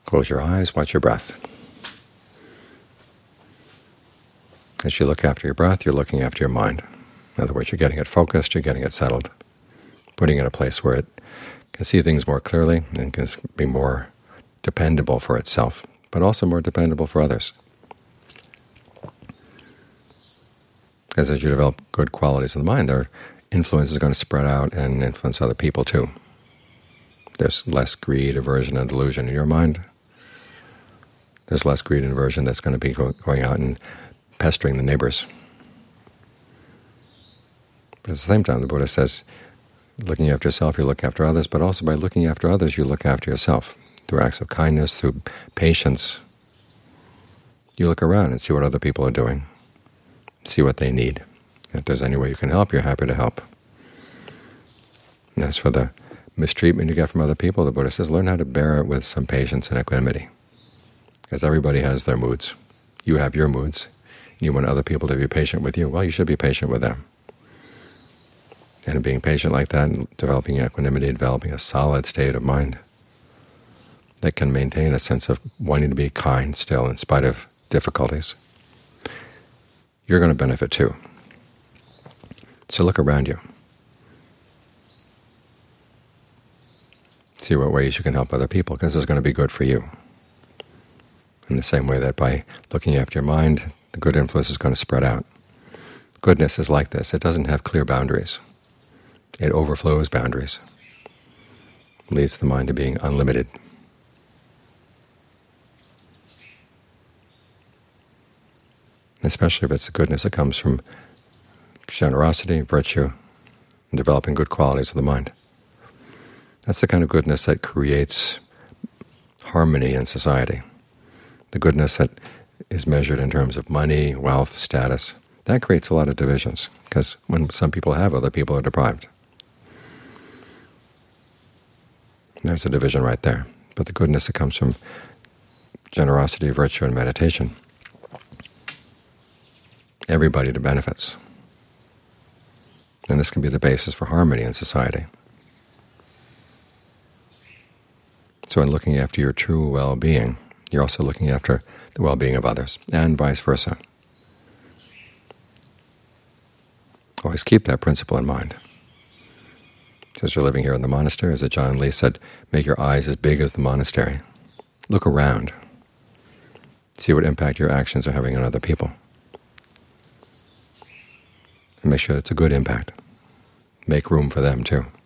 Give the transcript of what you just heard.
Close your eyes, watch your breath. As you look after your breath, you're looking after your mind. In other words, you're getting it focused, you're getting it settled, putting it in a place where it can see things more clearly and can be more dependable for itself, but also more dependable for others. As you develop good qualities of the mind, their influence is going to spread out and influence other people too. There's less greed, aversion, and delusion in your mind. There's less greed and aversion that's going to be going out and pestering the neighbors. But at the same time, the Buddha says, looking after yourself, you look after others, but also by looking after others, you look after yourself. Through acts of kindness, through patience, you look around and see what other people are doing, see what they need. If there's any way you can help, you're happy to help. And as for the mistreatment you get from other people, the Buddha says, learn how to bear it with some patience and equanimity. Because everybody has their moods. You have your moods. You want other people to be patient with you. Well, you should be patient with them. And being patient like that, and developing equanimity, developing a solid state of mind that can maintain a sense of wanting to be kind still in spite of difficulties, you're going to benefit too. So look around you. See what ways you can help other people, because it's going to be good for you. In the same way that by looking after your mind, the good influence is going to spread out. Goodness is like this. It doesn't have clear boundaries. It overflows boundaries. It leads the mind to being unlimited. Especially if it's the goodness that comes from generosity, virtue, and developing good qualities of the mind. That's the kind of goodness that creates harmony in society. The goodness that is measured in terms of money, wealth, status, that creates a lot of divisions, because when some people have, other people are deprived. There's a division right there. But the goodness that comes from generosity, virtue, and meditation, everybody benefits. And this can be the basis for harmony in society. So in looking after your true well-being, you're also looking after the well-being of others, and vice versa. Always keep that principle in mind. As you're living here in the monastery, as Ajaan Lee said, make your eyes as big as the monastery. Look around. See what impact your actions are having on other people. And make sure it's a good impact. Make room for them too.